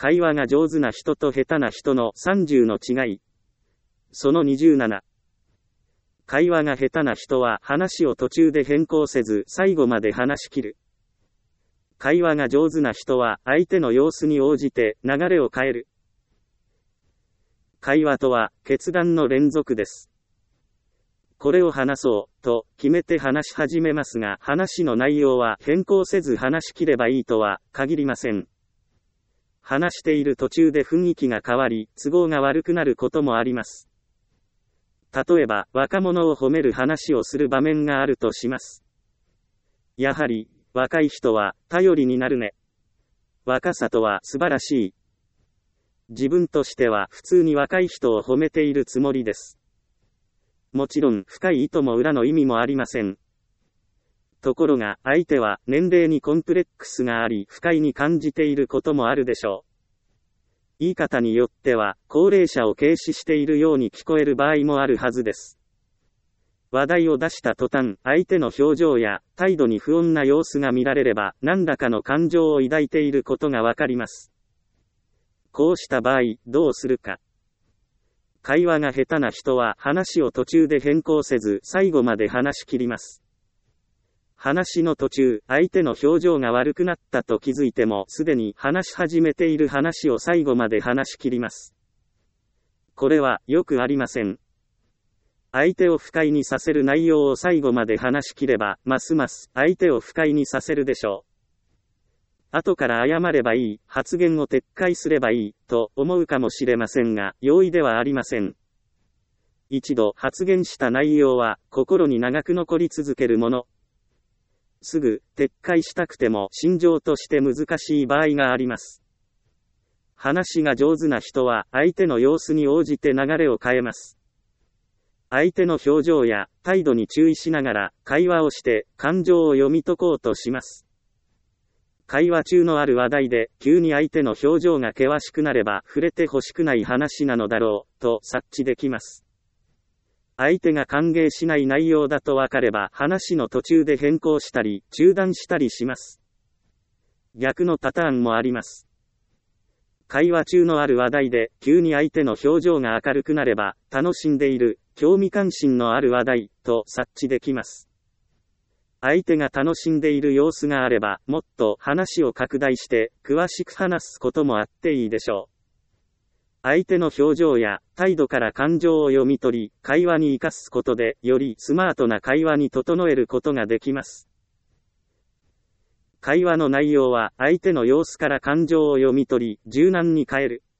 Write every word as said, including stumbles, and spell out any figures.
会話が上手な人と下手な人のさんじゅうの違い。そのにじゅうなな。会話が下手な人は話を途中で変更せず最後まで話し切る。会話が上手な人は相手の様子に応じて流れを変える。会話とは決断の連続です。これを話そうと決めて話し始めますが、話の内容は変更せず話し切ればいいとは限りません。話している途中で雰囲気が変わり、都合が悪くなることもあります。例えば、若者を褒める話をする場面があるとします。やはり、若い人は頼りになるね。若さとは素晴らしい。自分としては普通に若い人を褒めているつもりです。もちろん深い意図も裏の意味もありません。ところが相手は年齢にコンプレックスがあり不快に感じていることもあるでしょう。言い方によっては高齢者を軽視しているように聞こえる場合もあるはずです。話題を出した途端、相手の表情や態度に不穏な様子が見られれば何らかの感情を抱いていることがわかります。こうした場合、どうするか。会話が下手な人は話を途中で変更せず最後まで話し切ります。話の途中、相手の表情が悪くなったと気づいてもすでに話し始めている話を最後まで話し切ります。これはよくありません。相手を不快にさせる内容を最後まで話し切れば、ますます相手を不快にさせるでしょう。後から謝ればいい、発言を撤回すればいい、と思うかもしれませんが、容易ではありません。一度発言した内容は、心に長く残り続けるもの。すぐ、撤回したくても、心情として難しい場合があります。話が上手な人は、相手の様子に応じて流れを変えます。相手の表情や態度に注意しながら、会話をして、感情を読み解こうとします。会話中のある話題で、急に相手の表情が険しくなれば、触れて欲しくない話なのだろう、と察知できます。相手が歓迎しない内容だと分かれば、話の途中で変更したり、中断したりします。逆のパターンもあります。会話中のある話題で、急に相手の表情が明るくなれば、楽しんでいる、興味関心のある話題、と察知できます。相手が楽しんでいる様子があれば、もっと話を拡大して、詳しく話すこともあっていいでしょう。相手の表情や態度から感情を読み取り、会話に生かすことで、よりスマートな会話に整えることができます。会話の内容は、相手の様子から感情を読み取り、柔軟に変える。